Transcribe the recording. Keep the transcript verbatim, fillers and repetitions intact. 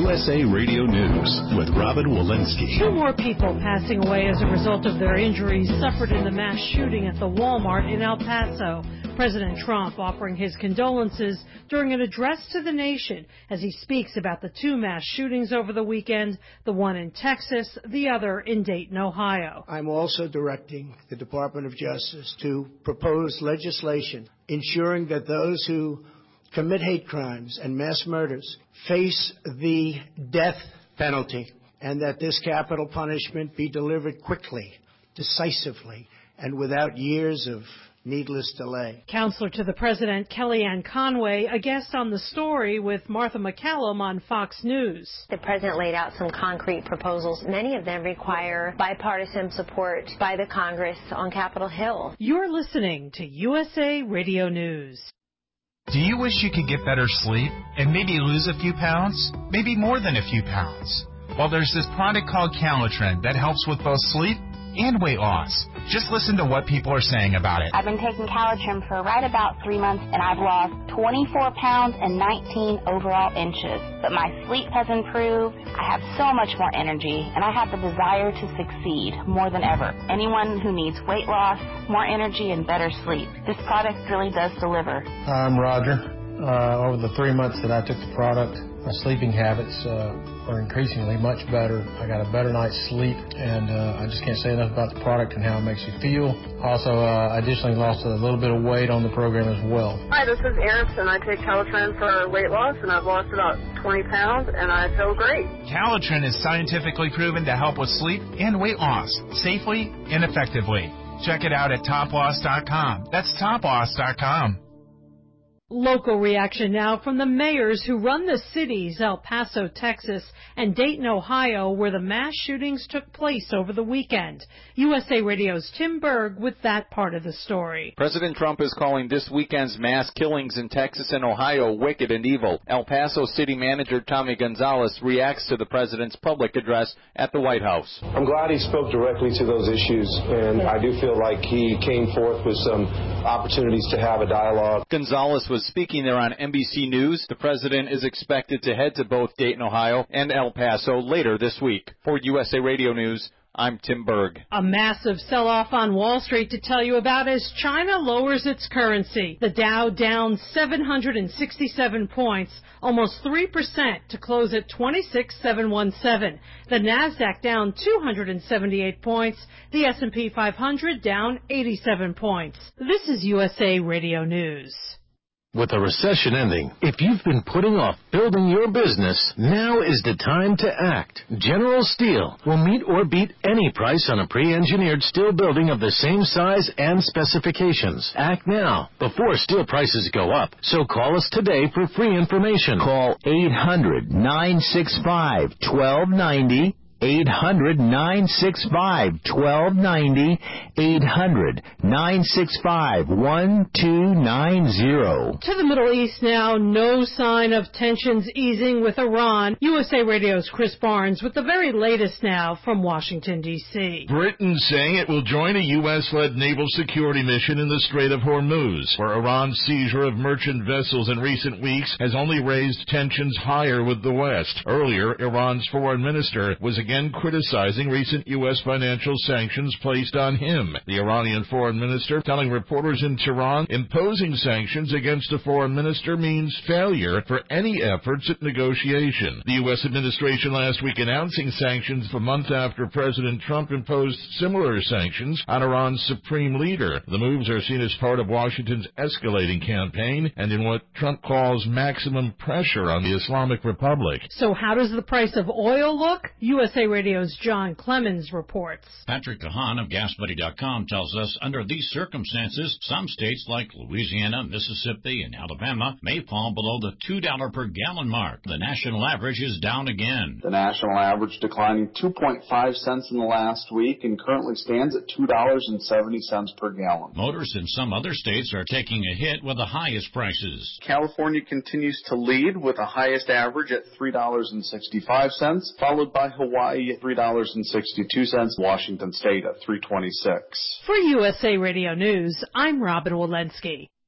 U S A Radio News with Robin Walensky. Two more people passing away as a result of their injuries suffered in the mass shooting at the Walmart in El Paso. President Trump offering his condolences during an address to the nation as he speaks about the two mass shootings over the weekend, the one in Texas, the other in Dayton, Ohio. I'm also directing the Department of Justice to propose legislation ensuring that those who commit hate crimes and mass murders face the death penalty, and that this capital punishment be delivered quickly, decisively, and without years of needless delay. Counselor to the President, Kellyanne Conway, a guest on The Story with Martha McCallum on Fox News. The President laid out some concrete proposals. Many of them require bipartisan support by the Congress on Capitol Hill. You're listening to U S A Radio News. Do you wish you could get better sleep and maybe lose a few pounds? Maybe more than a few pounds? Well, there's this product called Calitrin that helps with both sleep and weight loss. Just listen to what people are saying about it. I've been taking Calitrin for right about three months, and I've lost twenty-four pounds and nineteen overall inches. But my sleep has improved. I have so much more energy, and I have the desire to succeed more than ever. Anyone who needs weight loss, more energy, and better sleep, this product really does deliver. I'm Roger. Uh, over the three months that I took the product, my sleeping habits uh, are increasingly much better. I got a better night's sleep, and uh, I just can't say enough about the product and how it makes you feel. Also, uh, I additionally lost a little bit of weight on the program as well. Hi, this is Eris, and I take Calitrin for weight loss, and I've lost about twenty pounds, and I feel great. Calitrin is scientifically proven to help with sleep and weight loss safely and effectively. Check it out at top loss dot com. That's top loss dot com. Local reaction now from the mayors who run the cities, El Paso, Texas, and Dayton, Ohio, where the mass shootings took place over the weekend. U S A Radio's Tim Berg with that part of the story. President Trump is calling this weekend's mass killings in Texas and Ohio wicked and evil. El Paso City Manager Tommy Gonzalez reacts to the president's public address at the White House. I'm glad he spoke directly to those issues, and I do feel like he came forth with some opportunities to have a dialogue. Gonzalez was speaking there on N B C News. The president is expected to head to both Dayton, Ohio and El Paso later this week. For U S A Radio News, I'm Tim Berg. A massive sell-off on Wall Street to tell you about as China lowers its currency. The Dow down seven hundred sixty-seven points, almost three percent to close at twenty-six thousand seven hundred seventeen. The Nasdaq down two hundred seventy-eight points. The S and P five hundred down eighty-seven points. This is U S A Radio News. With the recession ending, if you've been putting off building your business, now is the time to act. General Steel will meet or beat any price on a pre-engineered steel building of the same size and specifications. Act now, before steel prices go up. So call us today for free information. Call eight hundred, nine six five, one two nine zero. eight hundred, nine six five, one two nine zero. eight hundred, nine six five, one two nine zero. To the Middle East now, no sign of tensions easing with Iran. U S A Radio's Chris Barnes with the very latest now from Washington, D C Britain saying it will join a U S-led naval security mission in the Strait of Hormuz, where Iran's seizure of merchant vessels in recent weeks has only raised tensions higher with the West. Earlier, Iran's foreign minister was again criticizing recent U S financial sanctions placed on him. The Iranian foreign minister telling reporters in Tehran imposing sanctions against a foreign minister means failure for any efforts at negotiation. The U S administration last week announcing sanctions a month after President Trump imposed similar sanctions on Iran's supreme leader. The moves are seen as part of Washington's escalating campaign and in what Trump calls maximum pressure on the Islamic Republic. So how does the price of oil look? U S A Radio's John Clemens reports. Patrick DeHaan of gas buddy dot com tells us under these circumstances, some states like Louisiana, Mississippi, and Alabama may fall below the two dollars per gallon mark. The national average is down again. The national average declining two point five cents in the last week and currently stands at two dollars and seventy cents per gallon. Motorists in some other states are taking a hit with the highest prices. California continues to lead with the highest average at three dollars and sixty-five cents, followed by Hawaii at three dollars and sixty-two cents, Washington State at three dollars and twenty-six cents. For U S A Radio News, I'm Robin Walensky.